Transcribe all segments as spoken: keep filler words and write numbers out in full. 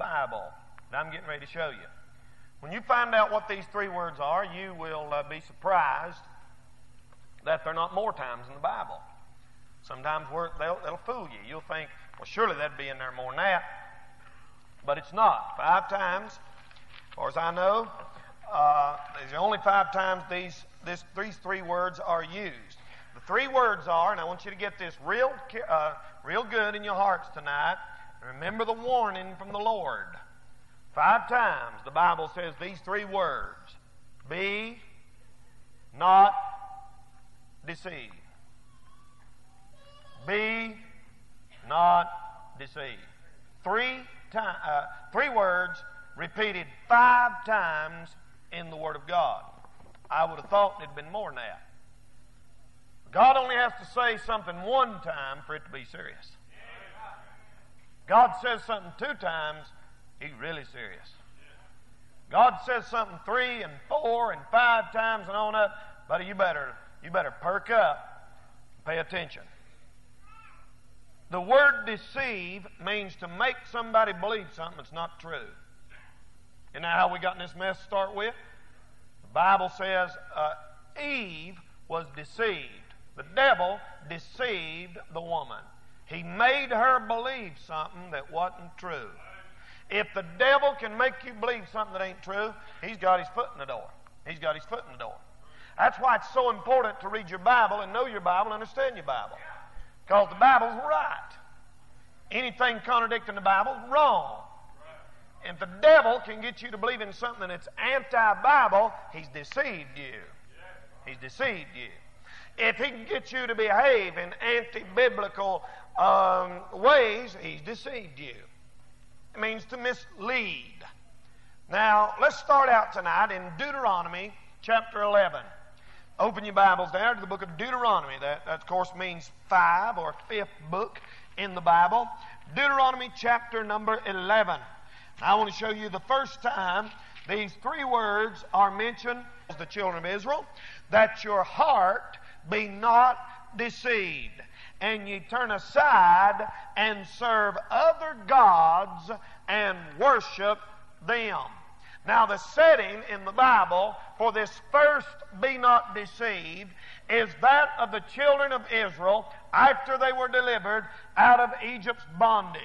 Bible that I'm getting ready to show you. When you find out what these three words are, you will uh, be surprised that they're not more times in the Bible. Sometimes we're, they'll, they'll fool you. You'll think, well, surely that'd be in there more than that. But it's not. Five times, as far as I know, uh, there's only five times these, this, these three words are used. The three words are, and I want you to get this real, uh, real good in your hearts tonight. Remember the warning from the Lord. Five times the Bible says these three words: be not deceived. Be not deceived. Three time, uh, three words repeated five times in the Word of God. I would have thought it had been more than that. God only has to say something one time for it to be serious. God says something two times, He's really serious. God says something three and four and five times and on up, buddy, you better you better perk up and pay attention. The word deceive means to make somebody believe something that's not true. Isn't that how we got in this mess to start with? The Bible says uh, Eve was deceived. The devil deceived the woman. He made her believe something that wasn't true. If the devil can make you believe something that ain't true, he's got his foot in the door. He's got his foot in the door. That's why it's so important to read your Bible and know your Bible and understand your Bible. Because the Bible's right. Anything contradicting the Bible is wrong. If the devil can get you to believe in something that's anti-Bible, he's deceived you. He's deceived you. If he can get you to behave in anti-biblical um, ways, he's deceived you. It means to mislead. Now, let's start out tonight in Deuteronomy chapter eleven. Open your Bibles there to the book of Deuteronomy. That, that of course, means five or fifth book in the Bible. Deuteronomy chapter number eleven. I want to show you the first time these three words are mentioned as the children of Israel. That your heart be not deceived, and ye turn aside and serve other gods and worship them. Now, the setting in the Bible for this first be not deceived is that of the children of Israel after they were delivered out of Egypt's bondage.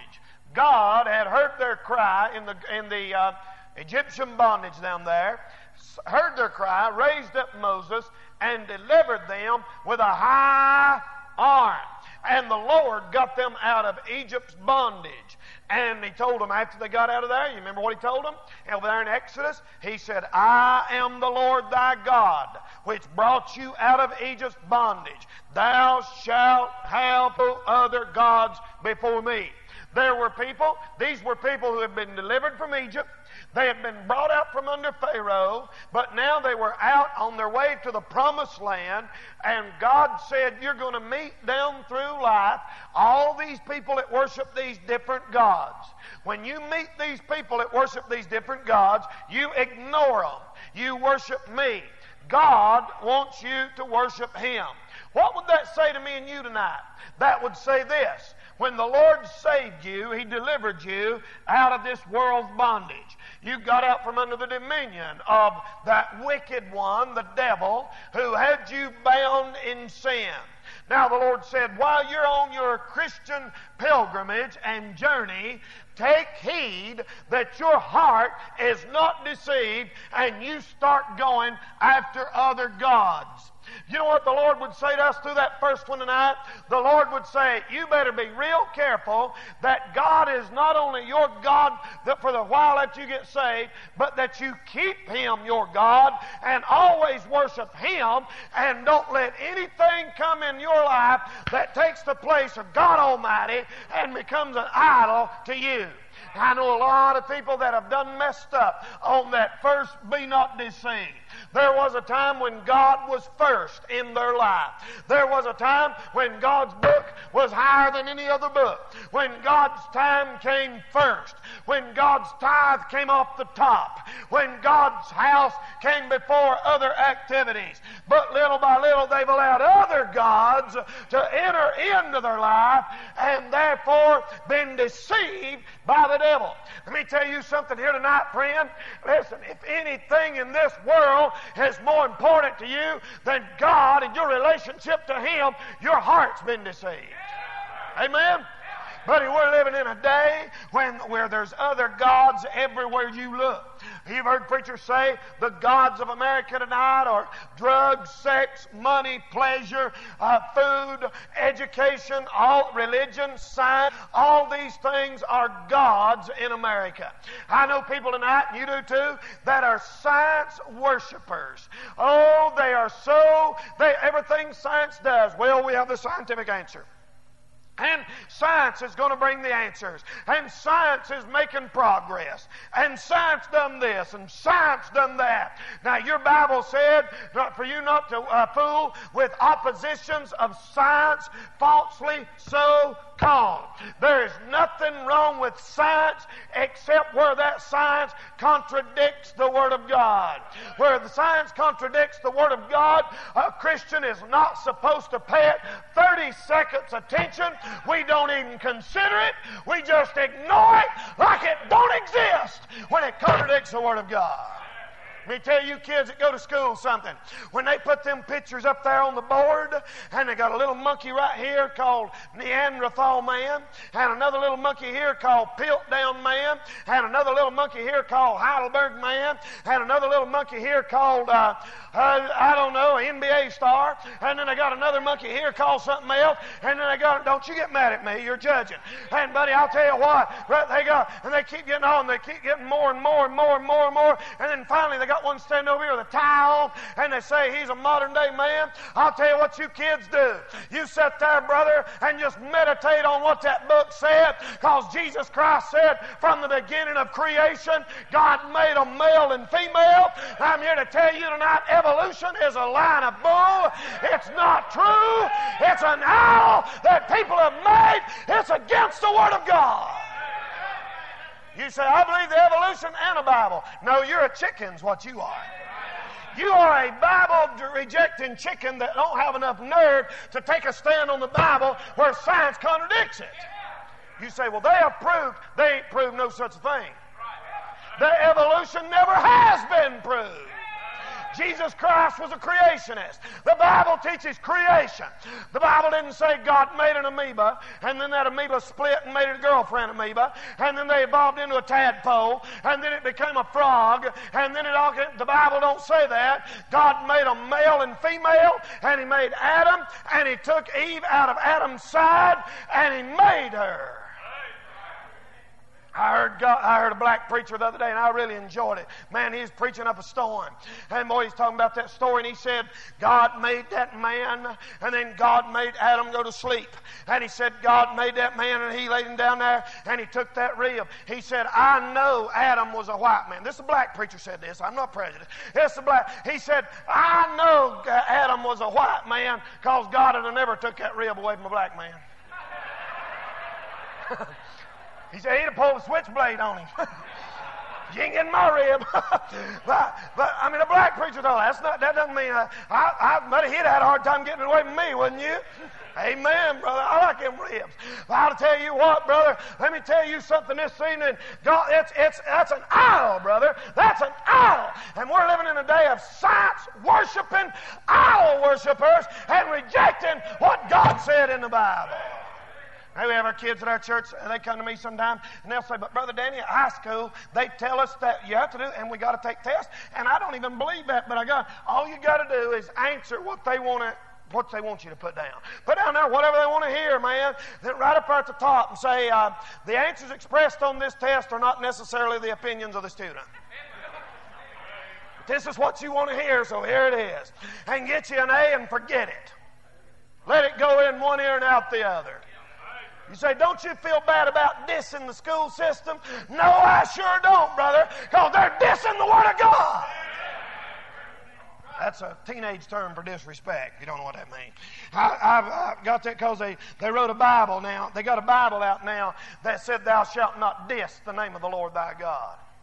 God had heard their cry in the, in the uh, Egyptian bondage down there, heard their cry, raised up Moses, and delivered them with a high arm. And the Lord got them out of Egypt's bondage. And He told them after they got out of there, you remember what He told them? Over there in Exodus, He said, I am the Lord thy God, which brought you out of Egypt's bondage. Thou shalt have no other gods before me. There were people, these were people who had been delivered from Egypt. They had been brought out from under Pharaoh, but now they were out on their way to the promised land, and God said, you're going to meet down through life all these people that worship these different gods. When you meet these people that worship these different gods, you ignore them. You worship me. God wants you to worship Him. What would that say to me and you tonight? That would say this: when the Lord saved you, He delivered you out of this world's bondage. You got out from under the dominion of that wicked one, the devil, who had you bound in sin. Now the Lord said, while you're on your Christian pilgrimage and journey, take heed that your heart is not deceived and you start going after other gods. You know what the Lord would say to us through that first one tonight? The Lord would say, you better be real careful that God is not only your God that for the while that you get saved, but that you keep Him your God and always worship Him, and don't let anything come in your life that takes the place of God Almighty and becomes an idol to you. I know a lot of people that have done messed up on that first be not deceived. There was a time when God was first in their life. There was a time when God's book was higher than any other book. When God's time came first. When God's tithe came off the top. when God's house came before other activities. But little by little they've allowed other gods to enter into their life and therefore been deceived by the devil. Let me tell you something here tonight, friend. Listen, if anything in this world is more important to you than God and your relationship to Him, your heart's been deceived. Amen? Buddy, we're living in a day when where there's other gods everywhere you look. You've heard preachers say the gods of America tonight are drugs, sex, money, pleasure, uh, food, education, all religion, science. All these things are gods in America. I know people tonight, and you do too, that are science worshipers. Oh, they are so, they everything science does, well, we have the scientific answer. And science is going to bring the answers. And science is making progress. And science done this. And science done that. Now, your Bible said not for you not to uh, fool with oppositions of science falsely so called. There is nothing wrong with science except where that science contradicts the Word of God. Where the science contradicts the Word of God, a Christian is not supposed to pay it thirty seconds attention. We don't even consider it. We just ignore it like it don't exist when it contradicts the Word of God. Let me tell you kids that go to school something. When they put them pictures up there on the board, and they got a little monkey right here called Neanderthal man, and another little monkey here called Piltdown man, and another little monkey here called Heidelberg man, and another little monkey here called, uh, uh, I don't know, N B A star, and then they got another monkey here called something else, and then they got, don't you get mad at me, you're judging. And buddy, I'll tell you what, they got, and they keep getting on, they keep getting more and more and more and more and more, and then finally they got one standing over here with a towel, and they say he's a modern day man. I'll tell you what you kids do. You sit there, brother, and just meditate on what that book said, because Jesus Christ said from the beginning of creation, God made them male and female. I'm here to tell you tonight, evolution is a line of bull. It's not true. It's an owl that people have made. It's against the Word of God. You say, I believe the evolution and a Bible. No, you're a chicken's what you are. You are a Bible-rejecting chicken that don't have enough nerve to take a stand on the Bible where science contradicts it. You say, well, they have proved. They ain't proved no such thing. The evolution never has been proved. Jesus Christ was a creationist. The Bible teaches creation. The Bible didn't say God made an amoeba, and then that amoeba split and made it a girlfriend amoeba, and then they evolved into a tadpole, and then it became a frog, and then it all came. The Bible don't say that. God made them male and female, and He made Adam, and He took Eve out of Adam's side, and He made her. I heard God, I heard a black preacher the other day, and I really enjoyed it. Man, he was preaching up a storm. And boy, he's talking about that story, and he said, God made that man, and then God made Adam go to sleep. And he said, God made that man, and He laid him down there, and He took that rib. He said, I know Adam was a white man. This is a black preacher said this. I'm not prejudiced. This is a black. He said, I know Adam was a white man because God had never took that rib away from a black man. He said he'd have pulled a switchblade on him. You ain't getting my rib. but, but, I mean, a black preacher, though, that's not, that doesn't mean, uh, I, I, but he'd had a hard time getting away from me, wouldn't you? Amen, brother. I like them ribs. But I'll tell you what, brother, let me tell you something this evening. God, it's, it's, that's an idol, brother. That's an idol. And we're living in a day of science-worshiping, idol worshipers, and rejecting what God said in the Bible. Hey, we have our kids at our church, and they come to me sometime, and they'll say, but Brother Danny, at high school, they tell us that you have to do, and we got to take tests, and I don't even believe that, but I got, all you got to do is answer what they want to, what they want you to put down. Put down there whatever they want to hear, man. Then right up there at the top and say, uh, the answers expressed on this test are not necessarily the opinions of the student. This is what you want to hear, so here it is. And get you an A and forget it. Let it go in one ear and out the other. You say, don't you feel bad about dissing the school system? No, I sure don't, brother, because they're dissing the Word of God. That's a teenage term for disrespect. You don't know what that means. I, I've, I've got that because they, they wrote a Bible now. They got a Bible out now that said, thou shalt not diss the name of the Lord thy God.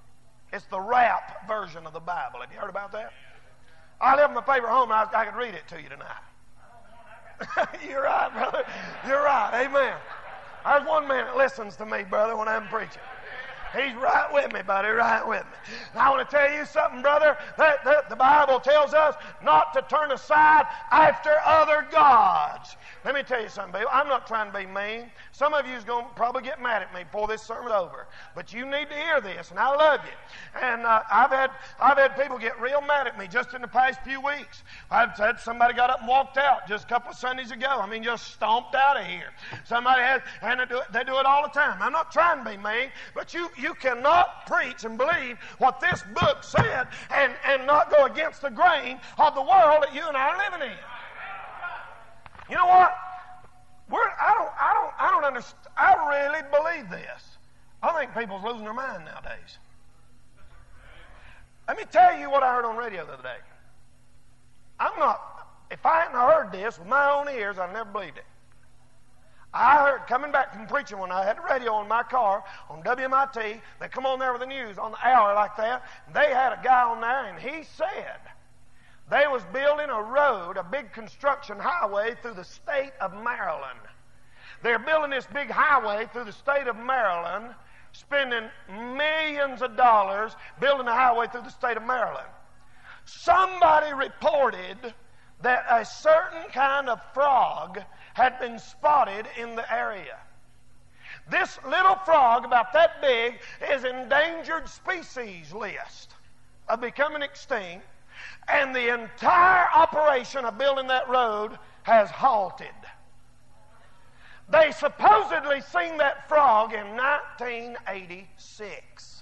It's the rap version of the Bible. Have you heard about that? I live in my favorite home, and I, I could read it to you tonight. You're right, brother. You're right. Amen. There's one man that listens to me, brother, when I'm preaching. He's right with me, buddy, right with me. And I want to tell you something, brother, that, that the Bible tells us not to turn aside after other gods. Let me tell you something, baby. I'm not trying to be mean. Some of you is going to probably get mad at me before this sermon's over. But you need to hear this, and I love you. And uh, I've had I've had people get real mad at me just in the past few weeks. I've had somebody got up and walked out just a couple of Sundays ago. I mean, just stomped out of here. Somebody has, and they do it, they do it all the time. I'm not trying to be mean, but you, you cannot preach and believe what this book said and, and not go against the grain of the world that you and I are living in. You know what? We're, I don't, I don't, I don't understand. I really believe this. I think people's losing their mind nowadays. Let me tell you what I heard on radio the other day. I'm not, if I hadn't heard this with my own ears, I'd never believed it. I heard, coming back from preaching when I had the radio in my car on W M I T, they come on there with the news on the hour like that, and they had a guy on there, and he said they was building a road, a big construction highway through the state of Maryland. They're building this big highway through the state of Maryland, spending millions of dollars building a highway through the state of Maryland. Somebody reported that a certain kind of frog had been spotted in the area. This little frog, about that big, is endangered species list of becoming extinct, and the entire operation of building that road has halted. They supposedly seen that frog in nineteen eighty-six.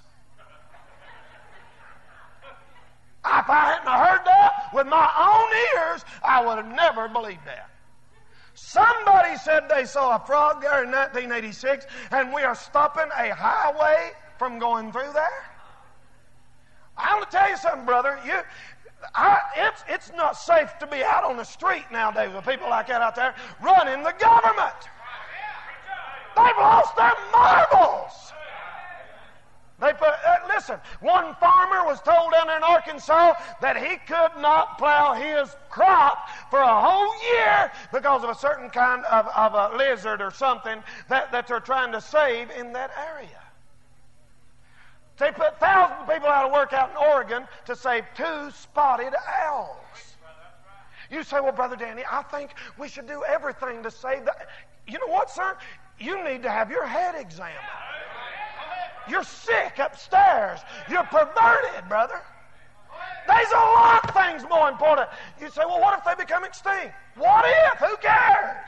If I hadn't heard that with my own ears, I would have never believed that. Somebody said they saw a frog there in nineteen eighty-six, and we are stopping a highway from going through there. I want to tell you something, brother. You, I, it's, it's not safe to be out on the street nowadays with people like that out there running the government. They've lost their marbles. They put, uh, listen, one farmer was told down there in Arkansas that he could not plow his crop for a whole year because of a certain kind of, of a lizard or something that, that they're trying to save in that area. They put thousands of people out of work out in Oregon to save two spotted owls. You say, well, Brother Danny, I think we should do everything to save that. You know what, son? You need to have your head examined. You're sick upstairs. You're perverted, brother. There's a lot of things more important. You say, well, what if they become extinct? What if? Who cares?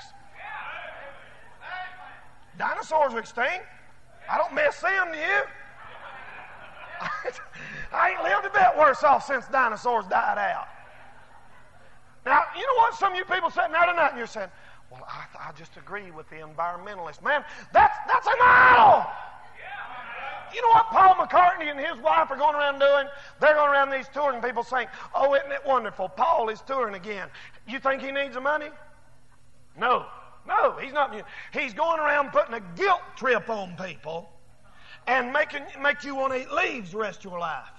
Dinosaurs are extinct. I don't miss them, do you? I ain't lived a bit worse off since dinosaurs died out. Now, you know what? Some of you people sitting there tonight and you're saying, well, I, I just agree with the environmentalists. Man, that's, that's an idol. You know what Paul McCartney and his wife are going around doing? They're going around these touring people saying, oh, isn't it wonderful? Paul is touring again. You think he needs the money? No. No, he's not. He's going around putting a guilt trip on people and making make you want to eat leaves the rest of your life.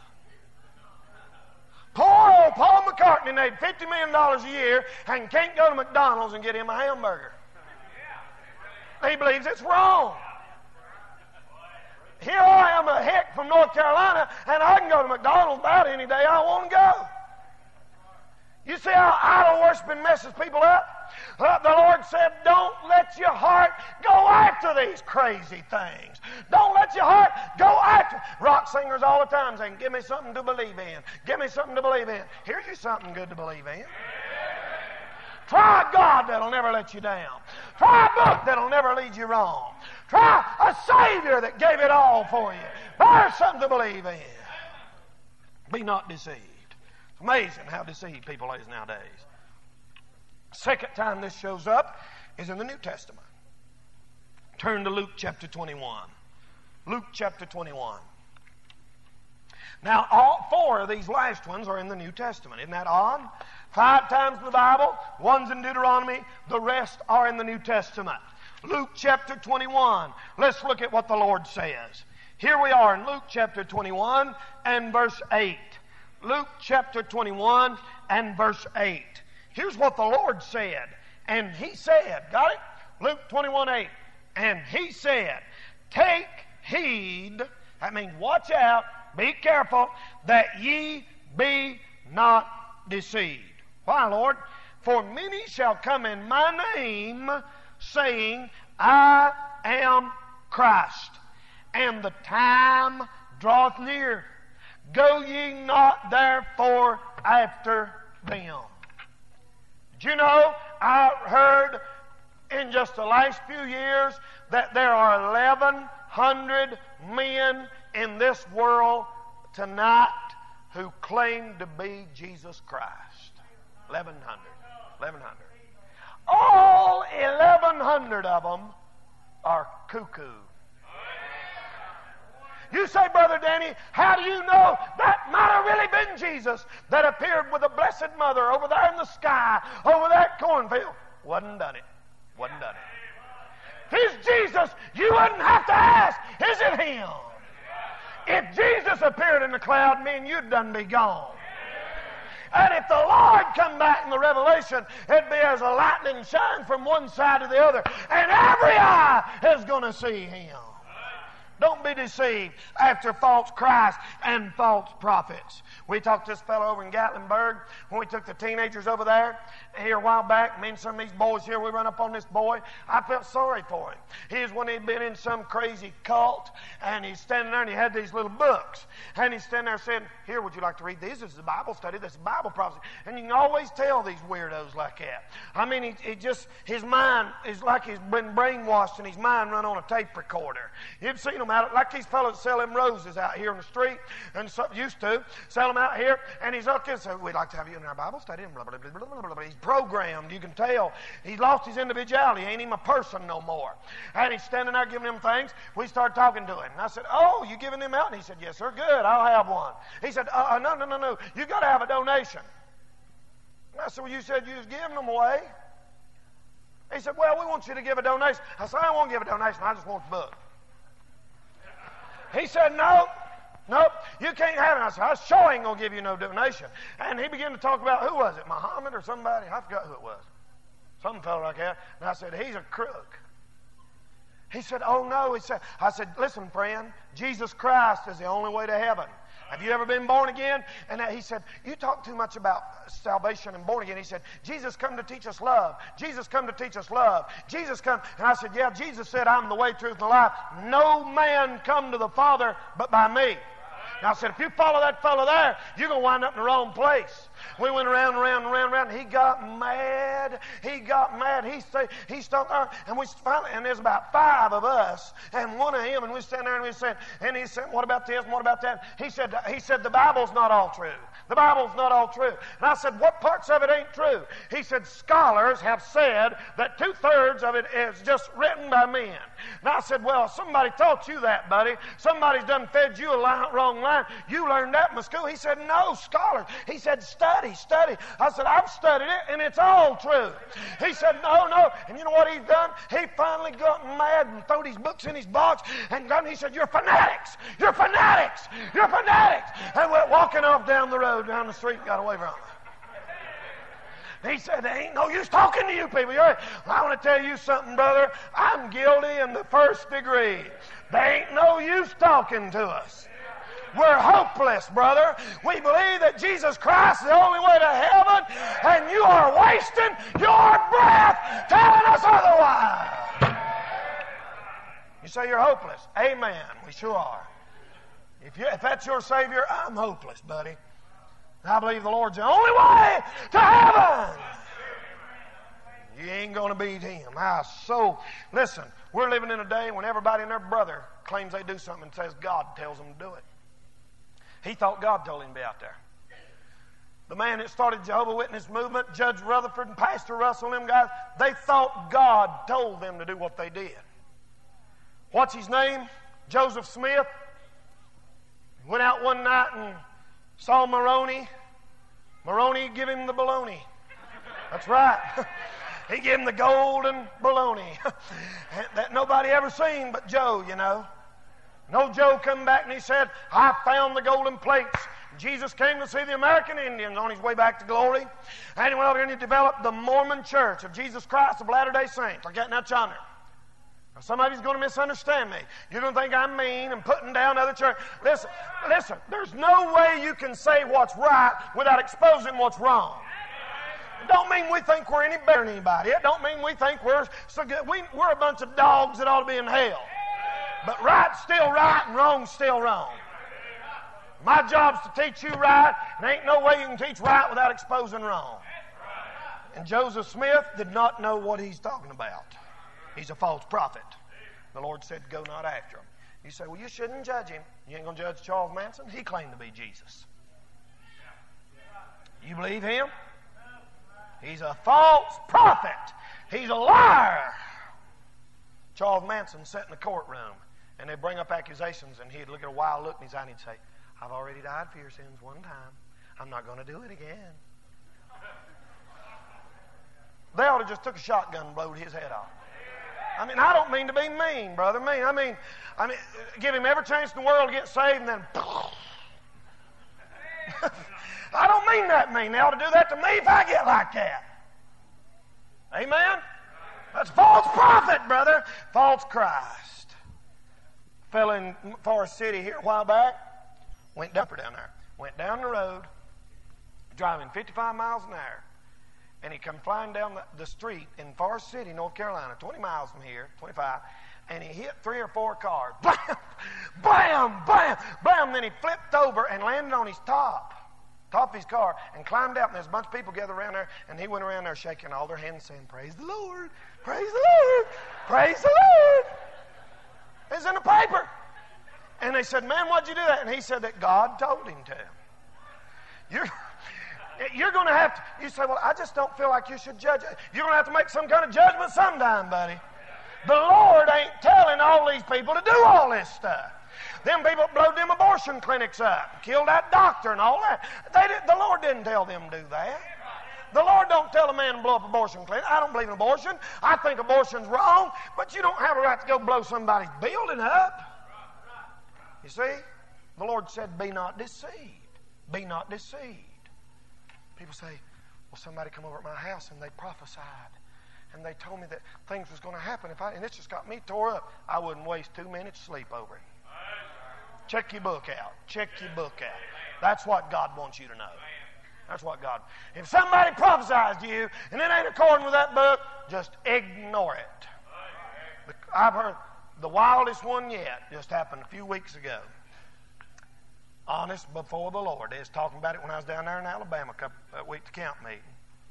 Poor old Paul McCartney made fifty million dollars a year and can't go to McDonald's and get him a hamburger. He believes it's wrong. Here I am, a hick from North Carolina, and I can go to McDonald's about any day I want to go. You see how idol worshiping messes people up? Uh, the Lord said, don't let your heart go after these crazy things. Don't let your heart go after. Rock singers all the time saying, give me something to believe in. Give me something to believe in. Here's you something good to believe in. Try a God that'll never let you down. Try a book that'll never lead you wrong. Try a Savior that gave it all for you. There's something to believe in. Be not deceived. It's amazing how deceived people is nowadays. Second time this shows up is in the New Testament. Turn to Luke chapter twenty-one. Luke chapter twenty-one. Now, all four of these last ones are in the New Testament. Isn't that odd? Five times in the Bible, one's in Deuteronomy, the rest are in the New Testament. Luke chapter twenty-one. Let's look at what the Lord says. Here we are in Luke chapter twenty-one and verse eight. Luke chapter twenty-one and verse eight. Here's what the Lord said. And He said, got it? Luke twenty-one eight. And He said, take heed, that means watch out, be careful, that ye be not deceived. Why, Lord? For many shall come in my name, saying, I am Christ, and the time draweth near. Go ye not therefore after them. Did you know, I heard in just the last few years that there are eleven hundred men in this world tonight who claim to be Jesus Christ. eleven hundred. eleven hundred. All eleven hundred of them are cuckoo. You say, Brother Danny, how do you know that might have really been Jesus that appeared with the Blessed Mother over there in the sky, over that cornfield? Wasn't done it. Wasn't done it. If it's Jesus, you wouldn't have to ask, is it Him? If Jesus appeared in the cloud, me and you'd done be gone. And if the Lord come back in the revelation, it'd be as a lightning shine from one side to the other, and every eye is going to see Him. Don't be deceived after false Christ and false prophets. We talked to this fellow over in Gatlinburg when we took the teenagers over there here a while back. Me and some of these boys here, we run up on this boy. I felt sorry for him. He was when he'd been in some crazy cult, and he's standing there and he had these little books. And he's standing there saying, here, would you like to read these? This is a Bible study. This is Bible prophecy. And you can always tell these weirdos like that. I mean, he, he just, his mind is like he's been brainwashed and his mind run on a tape recorder. You've seen them out, like these fellows that sell them roses out here on the street, and so, used to sell them out here, and he's looking, so we'd like to have you in our Bible study, and blah, blah, blah, blah, blah, blah. He's programmed, you can tell. He's lost his individuality. He ain't even a person no more. And he's standing there giving them things. We started talking to him, and I said, oh, you giving them out? And he said, yes, sir, good, I'll have one. He said, uh, no, no, no, no, you got to have a donation. And I said, well, you said you was giving them away. He said, well, we want you to give a donation. I said, I don't want to give a donation, I just want the book. He said, no, no, you can't have it. I said, I sure ain't going to give you no donation. And he began to talk about, who was it, Muhammad or somebody? I forgot who it was. Some fellow like that. And I said, he's a crook. He said, oh, no. He said, I said, listen, friend, Jesus Christ is the only way to heaven. Have you ever been born again? And he said, you talk too much about salvation and born again. He said, Jesus come to teach us love. Jesus come to teach us love. Jesus come. And I said, yeah, Jesus said, I'm the way, truth, and the life. No man come to the Father but by me. Now I said, if you follow that fellow there, you're going to wind up in the wrong place. We went around and around and around and around. And he got mad. He got mad. He stayed, he stopped there. And we finally, and there's about five of us and one of him. And we stand there and we said, and he said, what about this and what about that? He said, he said, the Bible's not all true. The Bible's not all true. And I said, what parts of it ain't true? He said, scholars have said that two-thirds of it is just written by men. And I said, well, somebody taught you that, buddy. Somebody's done fed you a line, wrong line. You learned that in my school. He said, no, scholars. He said, study, study. I said, I've studied it, and it's all true. He said, no, no. And you know what he's done? He finally got mad and threw his books in his box, and he said, you're fanatics. You're fanatics. You're fanatics. And went walking off down the road, down the street, and got away from him. He said, there ain't no use talking to you people. You're, well, I want to tell you something, brother. I'm guilty in the first degree. There ain't no use talking to us. We're hopeless, brother. We believe that Jesus Christ is the only way to heaven, and you are wasting your breath telling us otherwise. You say you're hopeless. Amen. We sure are. If, you, if that's your Savior, I'm hopeless, buddy. I believe the Lord's the only way to heaven. You ain't going to beat Him. I so listen. We're living in a day when everybody and their brother claims they do something and says God tells them to do it. He thought God told him to be out there. The man that started Jehovah's Witness movement, Judge Rutherford and Pastor Russell and them guys, they thought God told them to do what they did. What's his name? Joseph Smith. Went out one night and saw Moroni. Moroni give him the baloney. That's right. He gave him the golden baloney that nobody ever seen but Joe, you know. And old Joe come back and he said, I found the golden plates. Jesus came to see the American Indians on his way back to glory. And he went over and he developed the Mormon Church of Jesus Christ of Latter-day Saints. I got that yonder. Now, some of you's going to misunderstand me. You're going to think I'm mean and putting down other church. Listen, listen, there's no way you can say what's right without exposing what's wrong. It don't mean we think we're any better than anybody. It don't mean we think we're so good. We, we're a bunch of dogs that ought to be in hell. But right's still right and wrong's still wrong. My job's to teach you right, and ain't no way you can teach right without exposing wrong. And Joseph Smith did not know what he's talking about. He's a false prophet. The Lord said, go not after him. You say, well, you shouldn't judge him. You ain't going to judge Charles Manson? He claimed to be Jesus. You believe him? He's a false prophet. He's a liar. Charles Manson sat in the courtroom, and they bring up accusations, and he'd look at a wild look in his eye, and he'd say, I've already died for your sins one time. I'm not going to do it again. They ought to just took a shotgun and blowed his head off. I mean, I don't mean to be mean, brother. Mean. I mean, I mean, give him every chance in the world to get saved, and then. I don't mean that mean. They ought to do that to me if I get like that. Amen? That's false prophet, brother. False Christ. Fell in Forest City here a while back. Went down, down there. Went down the road, driving fifty-five miles an hour. And he come flying down the, the street in Forest City, North Carolina, twenty miles from here, twenty-five, and he hit three or four cars. Bam! Bam! Bam! Bam! Then he flipped over and landed on his top, top of his car, and climbed out, and there's a bunch of people gathered around there, and he went around there shaking all their hands saying, praise the Lord! Praise the Lord! Praise the Lord! It's in the paper. And they said, man, why'd you do that? And he said that God told him to. You're... You're going to have to, you say, well, I just don't feel like you should judge. You're going to have to make some kind of judgment sometime, buddy. The Lord ain't telling all these people to do all this stuff. Them people blowed them abortion clinics up, killed that doctor and all that. They did, the Lord didn't tell them to do that. The Lord don't tell a man to blow up abortion clinic. I don't believe in abortion. I think abortion's wrong, but you don't have a right to go blow somebody's building up. You see? The Lord said, be not deceived. Be not deceived. People say, well, somebody come over at my house and they prophesied. And they told me that things was going to happen. If I, and it just got me tore up. I wouldn't waste two minutes sleep over it. Check your book out. Check your book out. That's what God wants you to know. That's what God... If somebody prophesies to you and it ain't according with that book, just ignore it. I've heard the wildest one yet just happened a few weeks ago. Honest before the Lord. They was talking about it when I was down there in Alabama a couple a week to camp meeting.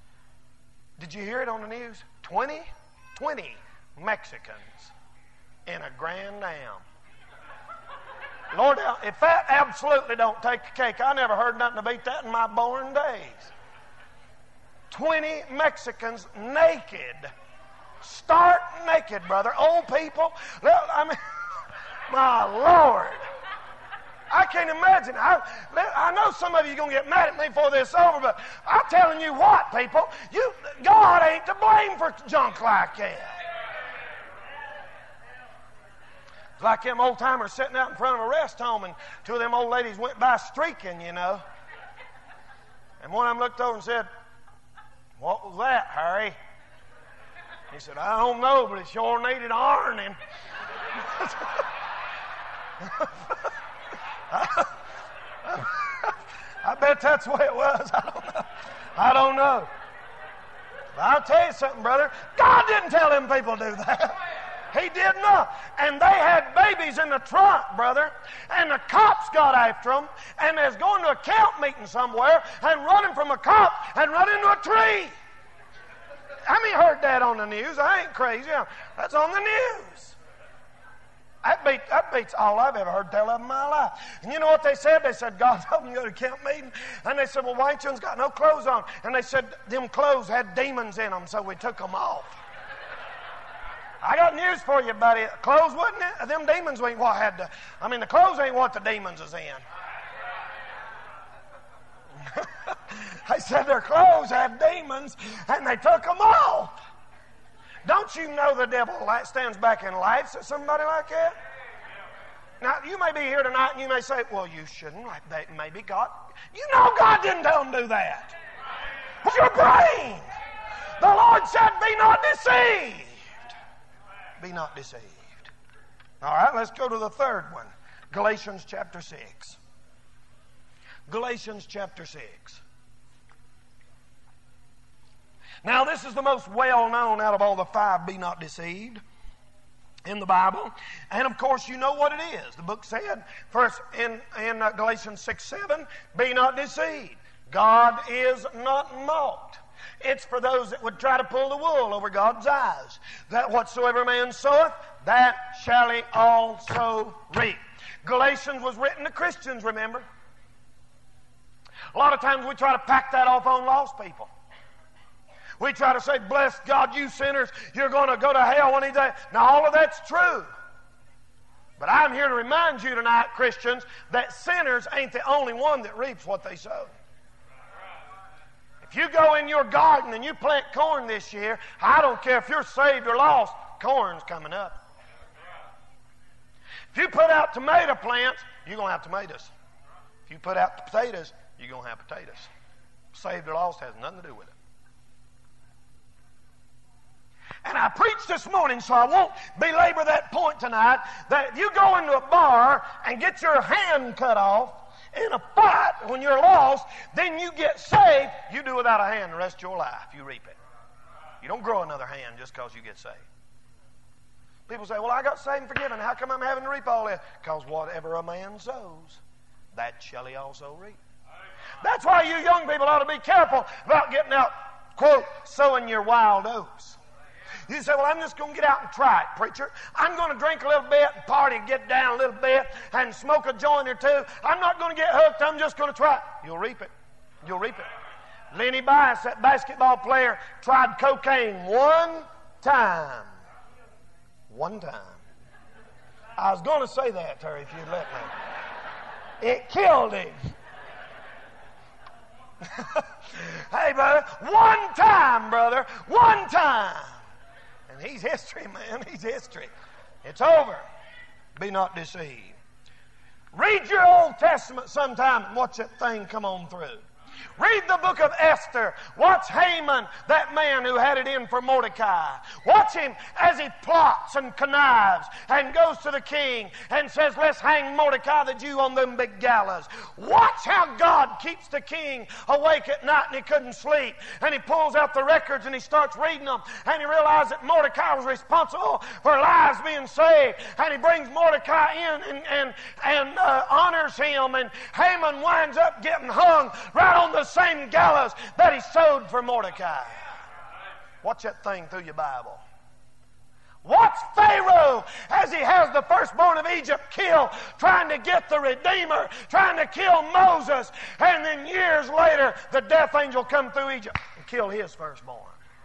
Did you hear it on the news? Twenty, twenty Mexicans in a Grand Am. Lord, if that absolutely don't take the cake, I never heard nothing to beat that in my born days. Twenty Mexicans naked, stark naked, brother. Old people. I mean, my Lord. I can't imagine. I, I know some of you are going to get mad at me before this is over, but I'm telling you what, people, you, God ain't to blame for junk like that. It's like them old timers sitting out in front of a rest home, and two of them old ladies went by streaking, you know. And one of them looked over and said, what was that, Harry? He said, I don't know, but it sure needed ironing. I bet that's the way it was. I don't know. I don't know. But I'll tell you something, brother. God didn't tell them people to do that. He did not. And they had babies in the trunk, brother. And the cops got after them. And they was going to a camp meeting somewhere and running from a cop and run into a tree. How many heard that on the news? I ain't crazy. That's on the news. That, beat, that beats all I've ever heard tell of in my life. And you know what they said? They said, God told them to go to camp meeting. And they said, well, why ain't you got no clothes on? And they said, them clothes had demons in them, so we took them off. I got news for you, buddy. Clothes wasn't it? Them demons ain't what had to... I mean, the clothes ain't what the demons is in. They said their clothes had demons, and they took them off. Don't you know the devil stands back and laughs at somebody like that? Now, you may be here tonight and you may say, well, you shouldn't. Like that. Maybe God. You know God didn't tell them to do that. It's your brain. The Lord said, be not deceived. Be not deceived. All right, let's go to the third one. Galatians chapter six. Galatians chapter six. Now, this is the most well-known out of all the five, be not deceived, in the Bible. And, of course, you know what it is. The book said, first in, in uh, Galatians six seven, be not deceived. God is not mocked. It's for those that would try to pull the wool over God's eyes. That whatsoever man soweth, that shall he also reap. Galatians was written to Christians, remember? A lot of times we try to pack that off on lost people. We try to say, bless God, you sinners, you're going to go to hell one day. Now, all of that's true. But I'm here to remind you tonight, Christians, that sinners ain't the only one that reaps what they sow. If you go in your garden and you plant corn this year, I don't care if you're saved or lost, corn's coming up. If you put out tomato plants, you're going to have tomatoes. If you put out potatoes, you're going to have potatoes. Saved or lost has nothing to do with it. And I preached this morning, so I won't belabor that point tonight, that if you go into a bar and get your hand cut off in a fight when you're lost, then you get saved. You do without a hand the rest of your life. You reap it. You don't grow another hand just because you get saved. People say, well, I got saved and forgiven. How come I'm having to reap all this? Because whatever a man sows, that shall he also reap. That's why you young people ought to be careful about getting out, quote, sowing your wild oats. You say, well, I'm just going to get out and try it, preacher. I'm going to drink a little bit and party and get down a little bit and smoke a joint or two. I'm not going to get hooked. I'm just going to try it. You'll reap it. You'll reap it. Lenny Bias, that basketball player, tried cocaine one time. One time. I was going to say that, Terry, if you'd let me. It killed him. Hey, brother, one time, brother, one time. And he's history, man. He's history. It's over. Be not deceived. Read your Old Testament sometime and watch that thing come on through. Read the book of Esther. Watch Haman, that man who had it in for Mordecai. Watch him as he plots and connives and goes to the king and says, let's hang Mordecai the Jew on them big gallows. Watch how God keeps the king awake at night and he couldn't sleep. And he pulls out the records and he starts reading them. And he realized that Mordecai was responsible for lives being saved. And he brings Mordecai in and, and, and uh, honors him. And Haman winds up getting hung right on the same gallows that he sowed for Mordecai. Watch that thing through your Bible. Watch Pharaoh as he has the firstborn of Egypt killed, trying to get the Redeemer, trying to kill Moses, and then years later the death angel come through Egypt and kill his firstborn.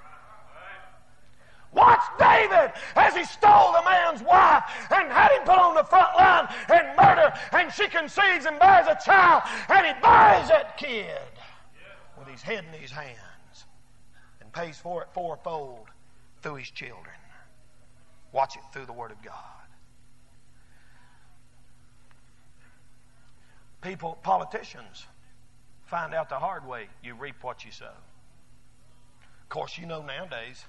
Watch David as he stole the man's wife and had him put on the front line and murder, and she conceives and bears a child, and he buries that kid with his head in his hands and pays for it fourfold through his children. Watch it through the Word of God. People, politicians, find out the hard way. You reap what you sow. Of course, you know nowadays,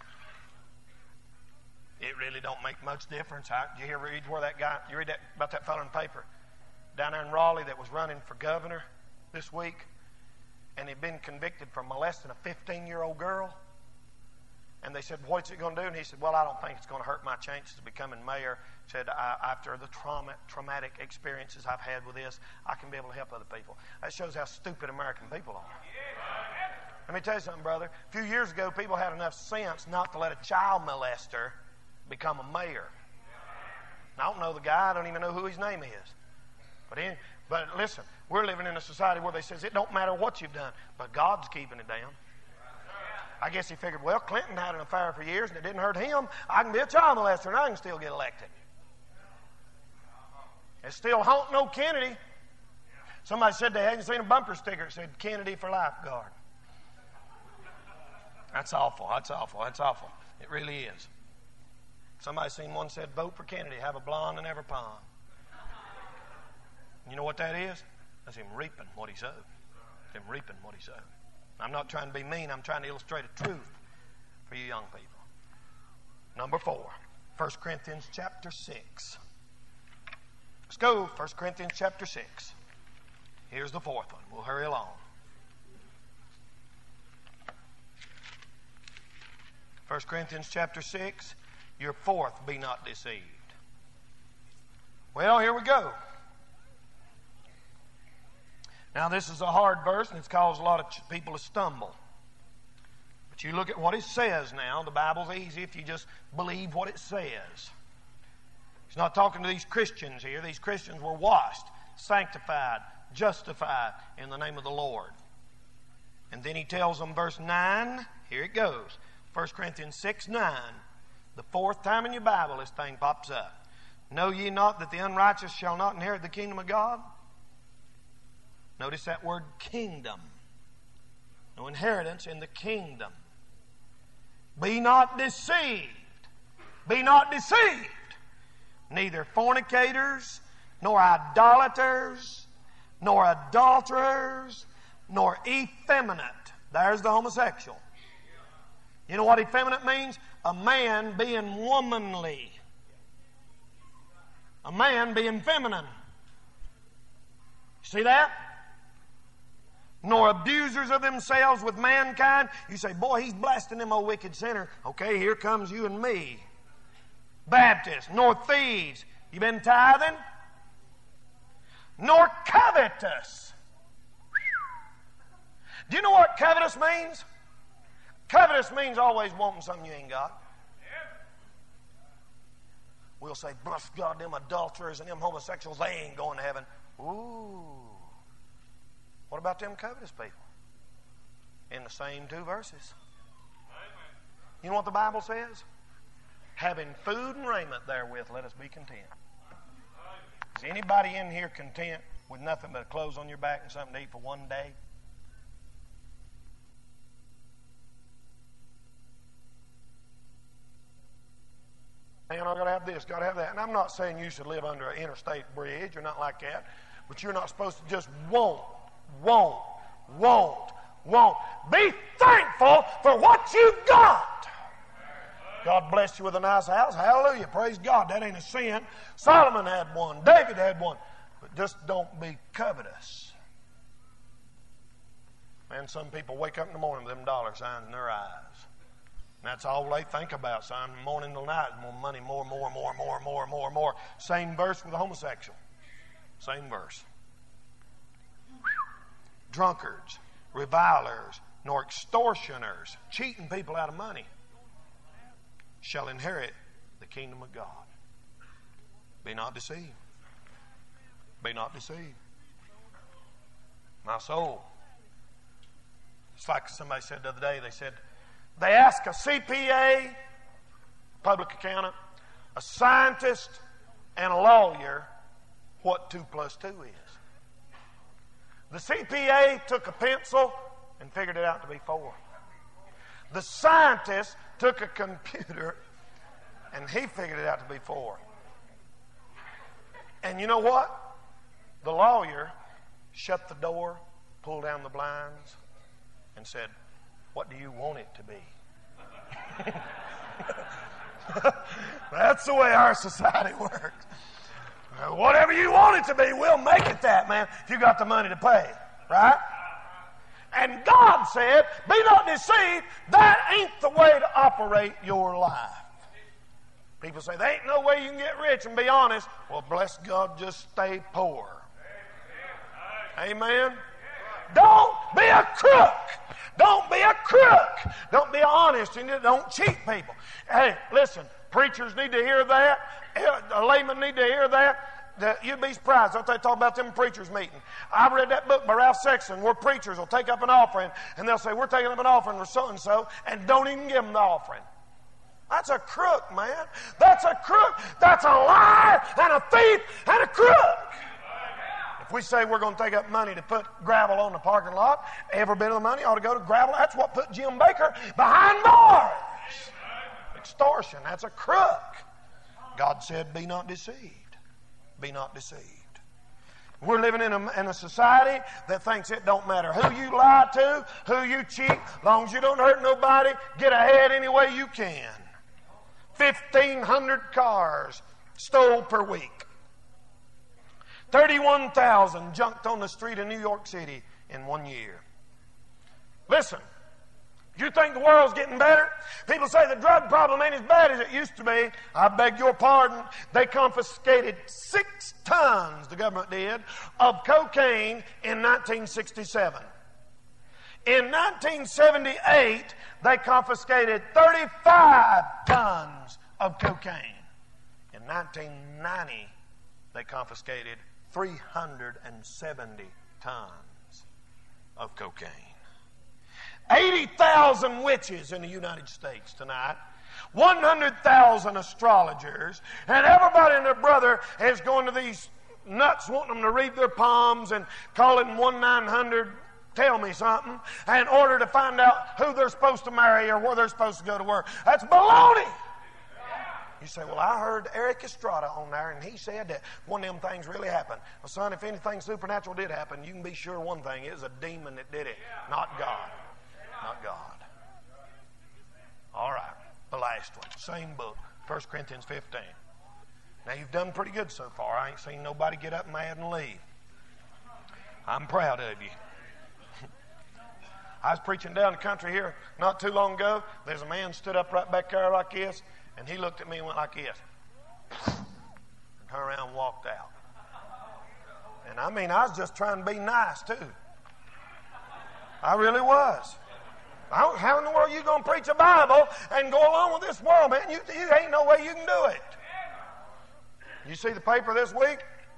it really don't make much difference. I, you hear read where that guy, you read that, about that fellow in the paper down there in Raleigh that was running for governor this week, and he'd been convicted for molesting a fifteen-year-old girl. And they said, what's it going to do? And he said, well, I don't think it's going to hurt my chances of becoming mayor. He said, I, after the trauma, traumatic experiences I've had with this, I can be able to help other people. That shows how stupid American people are. Let me tell you something, brother. A few years ago, people had enough sense not to let a child molester become a mayor. I don't know the guy. I don't even know who his name is. But, he, but listen, we're living in a society where they says it don't matter what you've done, but God's keeping it down. I guess he figured, well, Clinton had an affair for years and it didn't hurt him. I can be a child molester and I can still get elected. It's still haunting old Kennedy. Somebody said they hadn't seen a bumper sticker that said Kennedy for lifeguard. That's awful. That's awful. That's awful. It really is. Somebody seen one said, vote for Kennedy, have a blonde and ever pond. You know what that is? That's him reaping what he sowed. Him reaping what he sowed. I'm not trying to be mean. I'm trying to illustrate a truth for you young people. Number four, First Corinthians chapter six. Let's go, First Corinthians chapter six. Here's the fourth one. We'll hurry along. First Corinthians chapter six, your fourth, be not deceived. Well, here we go. Now, this is a hard verse, and it's caused a lot of people to stumble. But you look at what it says now. The Bible's easy if you just believe what it says. He's not talking to these Christians here. These Christians were washed, sanctified, justified in the name of the Lord. And then he tells them, verse nine, here it goes. First Corinthians six, nine. The fourth time in your Bible this thing pops up. Know ye not that the unrighteous shall not inherit the kingdom of God? Notice that word kingdom. No inheritance in the kingdom. Be not deceived. Be not deceived. Neither fornicators, nor idolaters, nor adulterers, nor effeminate. There's the homosexual. You know what effeminate means? A man being womanly. A man being feminine. See that? Nor abusers of themselves with mankind. You say, boy, he's blasting them old wicked sinner. Okay, here comes you and me. Baptists, nor thieves. You been tithing? Nor covetous. Do you know what covetous means? Covetous means always wanting something you ain't got. We'll say, bless God, them adulterers and them homosexuals, they ain't going to heaven. Ooh. What about them covetous people? In the same two verses. You know what the Bible says? Having food and raiment therewith, let us be content. Is anybody in here content with nothing but clothes on your back and something to eat for one day? Man, I've got to have this, got to have that. And I'm not saying you should live under an interstate bridge or not like that, but you're not supposed to just want, want, want, want. Be thankful for what you've got. God blessed you with a nice house. Hallelujah. Praise God. That ain't a sin. Solomon had one. David had one. But just don't be covetous. Man, some people wake up in the morning with them dollar signs in their eyes. And that's all they think about, son. Morning till night, more money, more, more, more, more, more, more, more. Same verse with the homosexual. Same verse. Drunkards, revilers, nor extortioners, cheating people out of money, shall inherit the kingdom of God. Be not deceived. Be not deceived. My soul. It's like somebody said the other day, they said, they ask a C P A, public accountant, a scientist, and a lawyer what two plus two is. The C P A took a pencil and figured it out to be four. The scientist took a computer and he figured it out to be four. And you know what? The lawyer shut the door, pulled down the blinds, and said, what do you want it to be? That's the way our society works. Whatever you want it to be, we'll make it that, man, if you got the money to pay. Right? And God said, be not deceived, that ain't the way to operate your life. People say, there ain't no way you can get rich and be honest. Well, bless God, just stay poor. Amen? Don't be a crook. Don't be a crook. Don't be honest and don't cheat people. Hey, listen, preachers need to hear that. A layman need to hear that. That you'd be surprised what they talk about them preachers meeting. I read that book by Ralph Sexton where preachers will take up an offering and they'll say, we're taking up an offering for so-and-so, and don't even give them the offering. That's a crook, man. That's a crook. That's a liar and a thief and a crook. If we say we're going to take up money to put gravel on the parking lot, every bit of the money ought to go to gravel. That's what put Jim Baker behind bars. Extortion. That's a crook. God said, be not deceived. Be not deceived. We're living in a, in a society that thinks it don't matter who you lie to, who you cheat, as long as you don't hurt nobody, get ahead any way you can. fifteen hundred cars stole per week. thirty-one thousand junked on the street of New York City in one year. Listen, you think the world's getting better? People say the drug problem ain't as bad as it used to be. I beg your pardon. They confiscated six tons, the government did, of cocaine in nineteen sixty-seven. In nineteen seventy-eight, they confiscated thirty-five tons of cocaine. In nineteen ninety, they confiscated three hundred seventy tons of cocaine. eighty thousand witches in the United States tonight. one hundred thousand astrologers. And everybody and their brother is going to these nuts wanting them to read their palms and calling one nine hundred tell me something in order to find out who they're supposed to marry or where they're supposed to go to work. That's baloney. You say, well, I heard Eric Estrada on there, and he said that one of them things really happened. Well, son, if anything supernatural did happen, you can be sure one thing. It was a demon that did it, not God. Not God. All right, the last one. Same book, First Corinthians fifteen. Now, you've done pretty good so far. I ain't seen nobody get up mad and leave. I'm proud of you. I was preaching down the country here not too long ago. There's a man stood up right back there like this, and he looked at me and went like this. And turned around and walked out. And I mean, I was just trying to be nice, too. I really was. I don't, how in the world are you going to preach a Bible and go along with this world, man? You, you ain't no way you can do it. You see the paper this week?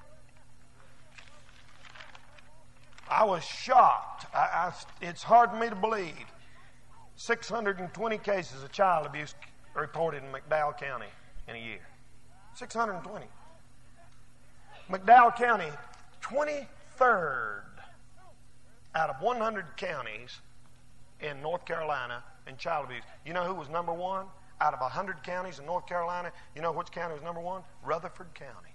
I was shocked. I, I, it's hard for me to believe. six hundred twenty cases of child abuse reported in McDowell County in a year. six hundred twenty. McDowell County, twenty-third out of one hundred counties in North Carolina in child abuse. You know who was number one? Out of one hundred counties in North Carolina, you know which county was number one? Rutherford County.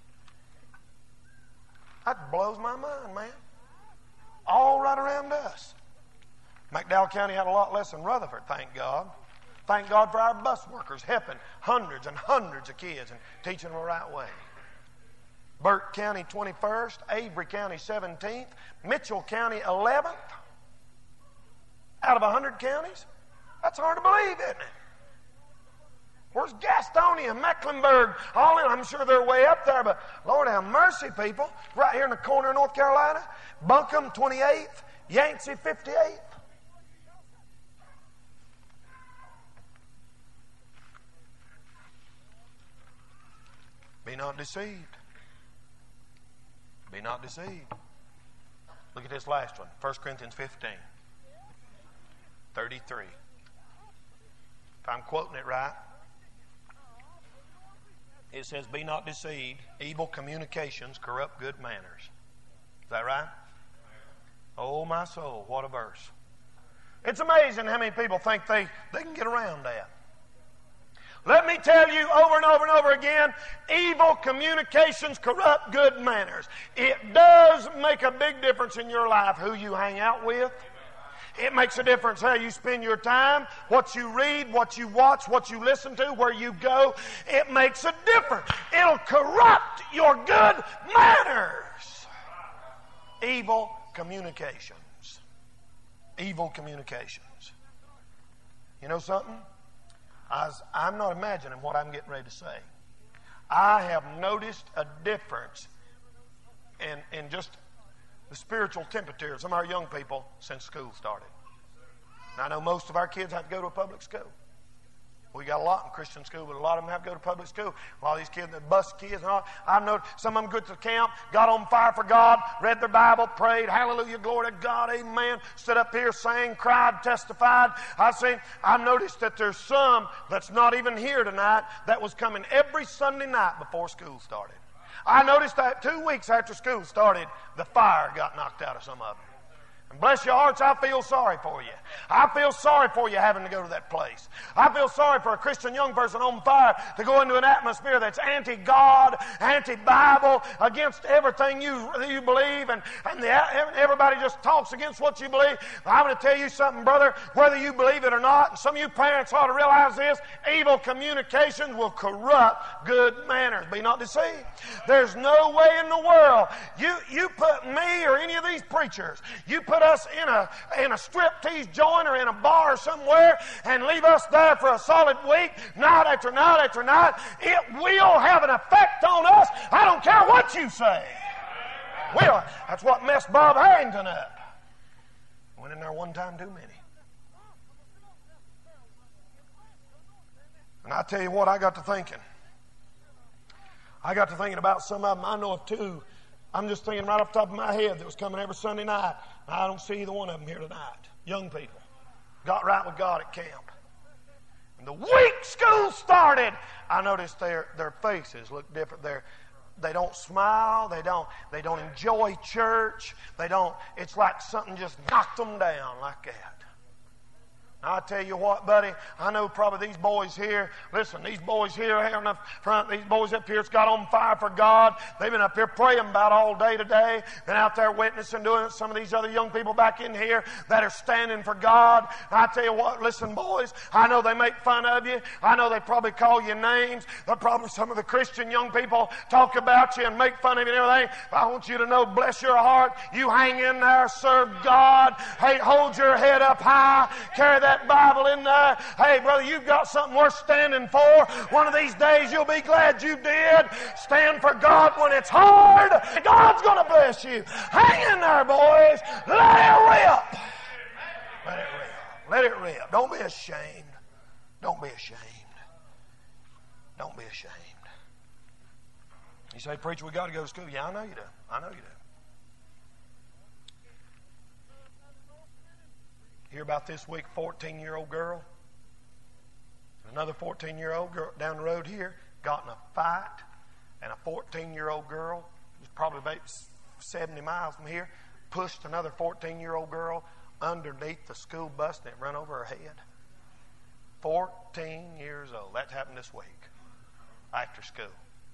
That blows my mind, man. All right around us. McDowell County had a lot less than Rutherford, thank God. Thank God for our bus workers helping hundreds and hundreds of kids and teaching them the right way. Burke County, twenty-first. Avery County, seventeenth. Mitchell County, eleventh. Out of one hundred counties? That's hard to believe, isn't it? Where's Gastonia, Mecklenburg? All in, I'm sure they're way up there, but Lord have mercy, people. Right here in the corner of North Carolina. Buncombe, twenty-eighth. Yancey, fifty-eighth. Be not deceived. Be not deceived. Look at this last one. First Corinthians fifteen. thirty-three. If I'm quoting it right, it says, be not deceived. Evil communications corrupt good manners. Is that right? Oh, my soul, what a verse. It's amazing how many people think they, they can get around that. Let me tell you over and over and over again, evil communications corrupt good manners. It does make a big difference in your life who you hang out with. It makes a difference how you spend your time, what you read, what you watch, what you listen to, where you go. It makes a difference. It'll corrupt your good manners. Evil communications. Evil communications. You know something? I was, I'm not imagining what I'm getting ready to say. I have noticed a difference in, in just the spiritual temperature of some of our young people since school started. Now, I know most of our kids have to go to a public school. We got a lot in Christian school, but a lot of them have to go to public school. A lot of these kids that bus kids and all. I've noticed some of them go to the camp, got on fire for God, read their Bible, prayed, hallelujah, glory to God, amen. Stood up here, sang, cried, testified. I seen, I've noticed that there's some that's not even here tonight that was coming every Sunday night before school started. I noticed that two weeks after school started, the fire got knocked out of some of them. And bless your hearts, I feel sorry for you. I feel sorry for you having to go to that place. I feel sorry for a Christian young person on fire to go into an atmosphere that's anti-God, anti-Bible, against everything you, you believe, and, and the, everybody just talks against what you believe. But I'm going to tell you something, brother, whether you believe it or not, and some of you parents ought to realize this, evil communications will corrupt good manners. Be not deceived. There's no way in the world you, you put me or any of these preachers, you put us in a, in a striptease joint or in a bar somewhere and leave us there for a solid week, night after night after night, it will have an effect on us. I don't care what you say. Will. That's what messed Bob Harrington up. Went in there one time too many. And I tell you what, I got to thinking. I got to thinking about some of them. I know of two. I'm just thinking right off the top of my head that was coming every Sunday night. I don't see either one of them here tonight. Young people. Got right with God at camp. And the week school started, I noticed their, their faces look different. They're, they don't smile. They don't, they don't enjoy church. They don't, it's like something just knocked them down like that. I tell you what, buddy, I know probably these boys here, listen, these boys here, here in the front, these boys up here has got on fire for God. They've been up here praying about all day today, been out there witnessing, doing it. Some of these other young people back in here that are standing for God. I tell you what, listen, boys, I know they make fun of you. I know they probably call you names. They'll probably, some of the Christian young people talk about you and make fun of you and everything. But I want you to know, bless your heart, you hang in there, serve God. Hey, hold your head up high, carry that That Bible in there. Hey, brother, you've got something worth standing for. One of these days you'll be glad you did. Stand for God when it's hard. God's going to bless you. Hang in there, boys. Let it rip. Let it rip. Let it rip. Don't be ashamed. Don't be ashamed. Don't be ashamed. You say, preacher, we got to go to school. Yeah, I know you do. I know you do. Hear about this week, fourteen-year-old girl. Another fourteen-year-old girl down the road here got in a fight, and a fourteen-year-old girl, who's probably about seventy miles from here, pushed another fourteen-year-old girl underneath the school bus, and it ran over her head. fourteen years old. That happened this week, after school.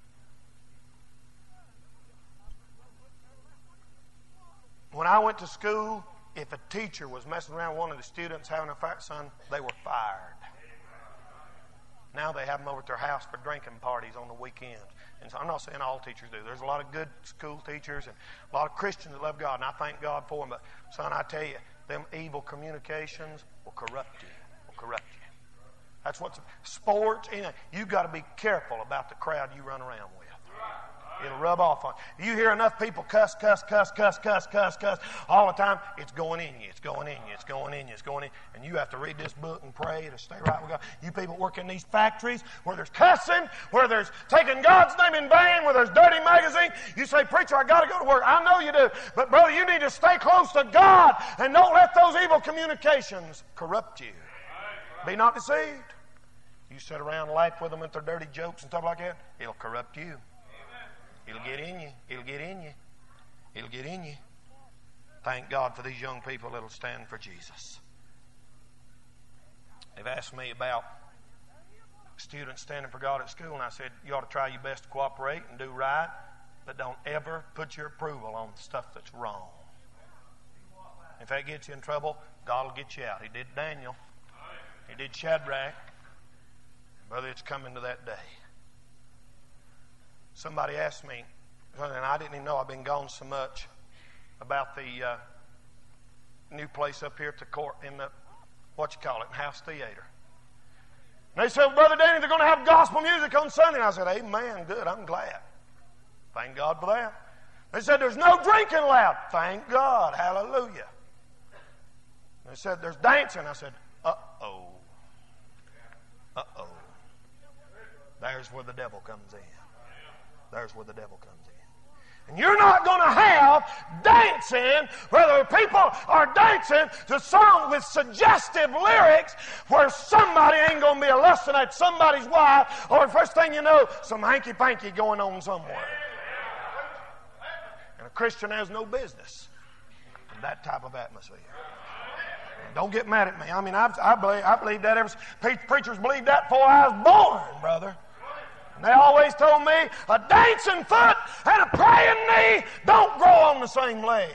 When I went to school, if a teacher was messing around with one of the students having a fight, son, they were fired. Now they have them over at their house for drinking parties on the weekends. And so I'm not saying all teachers do. There's a lot of good school teachers and a lot of Christians that love God, and I thank God for them. But, son, I tell you, them evil communications will corrupt you. Will corrupt you. That's what's sports. You know, you've got to be careful about the crowd you run around with. It'll rub off on you. You hear enough people cuss, cuss, cuss, cuss, cuss, cuss, cuss all the time. It's going in you. It's going in you. It's going in you. It's going in. And you have to read this book and pray to stay right with God. You people work in these factories where there's cussing, where there's taking God's name in vain, where there's dirty magazine. You say, preacher, I got to go to work. I know you do. But, brother, you need to stay close to God and don't let those evil communications corrupt you. Be not deceived. You sit around and laugh with them at their dirty jokes and stuff like that, it'll corrupt you. It'll get in you. It'll get in you. It'll get in you. Thank God for these young people that'll stand for Jesus. They've asked me about students standing for God at school, and I said, you ought to try your best to cooperate and do right, but don't ever put your approval on the stuff that's wrong. If that gets you in trouble, God will get you out. He did Daniel. He did Shadrach. Brother, it's coming to that day. Somebody asked me, and I didn't even know I've been gone so much, about the uh, new place up here at the court in the, what you call it, House Theater. And they said, well, Brother Danny, they're going to have gospel music on Sunday. And I said, amen, good, I'm glad. Thank God for that. They said, there's no drinking allowed. Thank God, hallelujah. They said, there's dancing. I said, uh-oh. Uh-oh. There's where the devil comes in. There's where the devil comes in. And you're not going to have dancing where people are dancing to songs with suggestive lyrics where somebody ain't going to be lusting at somebody's wife, or the first thing you know, some hanky-panky going on somewhere. And a Christian has no business that type of atmosphere. Don't get mad at me. I mean, I, I believe I believe that ever. Preachers believed that before I was born, brother. And they always told me a dancing foot and a praying knee don't grow on the same leg.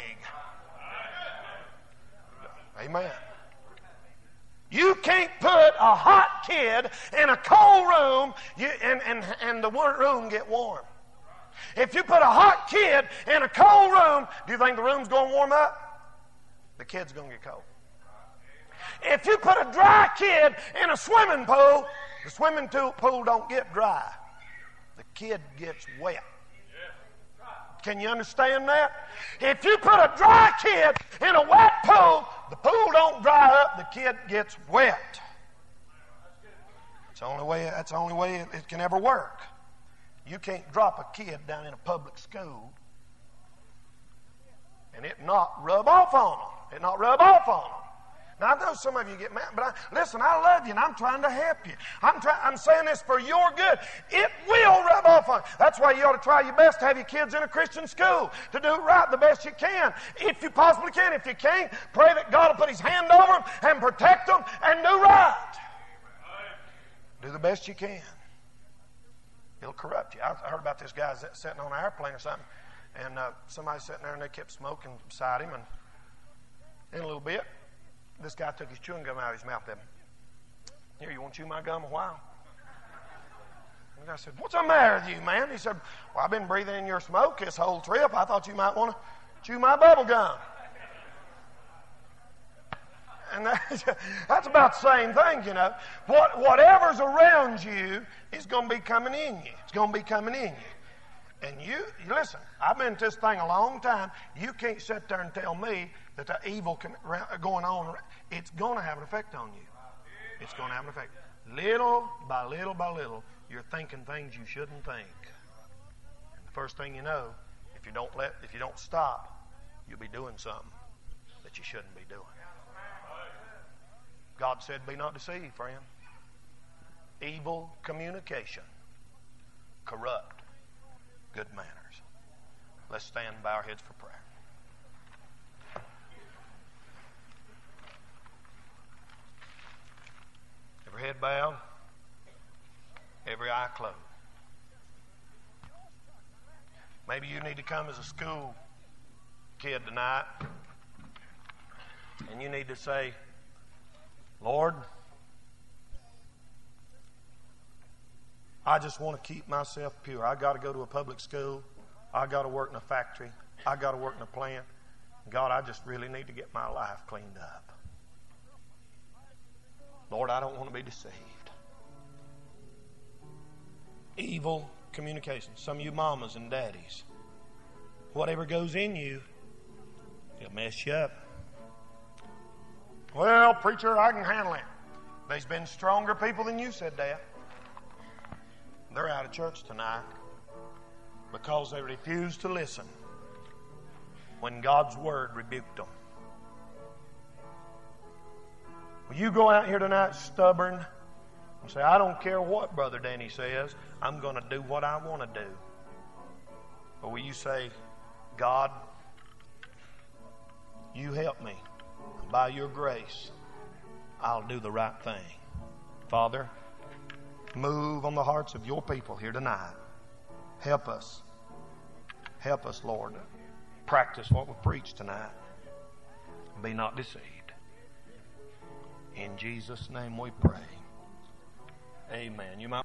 Amen. You can't put a hot kid in a cold room you, and, and, and the room get warm. If you put a hot kid in a cold room, do you think the room's going to warm up? The kid's going to get cold. If you put a dry kid in a swimming pool, the swimming pool don't get dry. The kid gets wet. Can you understand that? If you put a dry kid in a wet pool, the pool don't dry up, the kid gets wet. It's the only way, that's the only way it, it can ever work. You can't drop a kid down in a public school and it not rub off on them. It not rub off on them. Now, I know some of you get mad, but I, listen, I love you, and I'm trying to help you. I'm, try, I'm saying this for your good. It will rub off on you. That's why you ought to try your best to have your kids in a Christian school, to do it right the best you can. If you possibly can. If you can't, pray that God will put His hand over them and protect them and do right. Do the best you can. It'll corrupt you. I heard about this guy sitting on an airplane or something, and uh, somebody sitting there, and they kept smoking beside him, and in a little bit, this guy took his chewing gum out of his mouth. Then, here, you want to chew my gum a while? And the guy said, "What's the matter with you, man?" He said, "Well, I've been breathing in your smoke this whole trip. I thought you might want to chew my bubble gum." And that's, that's about the same thing, you know. What, whatever's around you is going to be coming in you. It's going to be coming in you. And you, you listen, I've been at this thing a long time. You can't sit there and tell me that the evil can, going on, it's going to have an effect on you. It's going to have an effect. Little by little by little, you're thinking things you shouldn't think. And the first thing you know, if you don't let, if you don't stop, you'll be doing something that you shouldn't be doing. God said, "Be not deceived, friend. Evil communication corrupt good manners." Let's stand and bow our heads for prayer. Every head bowed, every eye closed. Maybe you need to come as a school kid tonight, and you need to say, "Lord, I just want to keep myself pure. I got to go to a public school. I got to work in a factory. I got to work in a plant. God, I just really need to get my life cleaned up. Lord, I don't want to be deceived." Evil communication. Some of you mamas and daddies, whatever goes in you, it'll mess you up. "Well, preacher, I can handle it." There's been stronger people than you said that. They're out of church tonight because they refused to listen when God's Word rebuked them. Will you go out here tonight stubborn and say, "I don't care what Brother Danny says, I'm going to do what I want to do"? Or will you say, "God, you help me. By your grace, I'll do the right thing"? Father, move on the hearts of your people here tonight. Help us. Help us, Lord. Practice what we preach tonight. Be not deceived. In Jesus' name we pray. Amen. You might